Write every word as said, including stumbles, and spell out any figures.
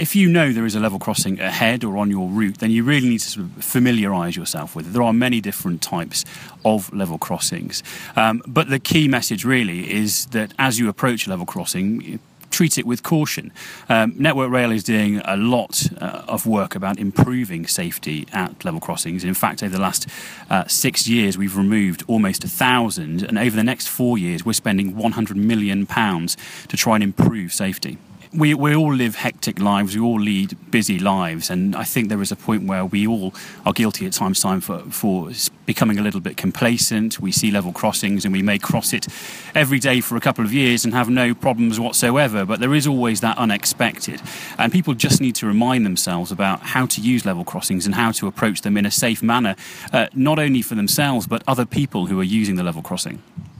if you know there is a level crossing ahead or on your route, then you really need to sort of familiarise yourself with it. There are many different types of level crossings. Um, but the key message really is that as you approach a level crossing, treat it with caution. Um, Network Rail is doing a lot uh, of work about improving safety at level crossings. In fact, over the last uh, six years, we've removed almost a thousand, and over the next four years, we're spending one hundred million pounds to try and improve safety. We, we all live hectic lives, we all lead busy lives, and I think there is a point where we all are guilty at times time for, for becoming a little bit complacent. We see level crossings and we may cross it every day for a couple of years and have no problems whatsoever, but there is always that unexpected. And people just need to remind themselves about how to use level crossings and how to approach them in a safe manner, uh, not only for themselves but other people who are using the level crossing.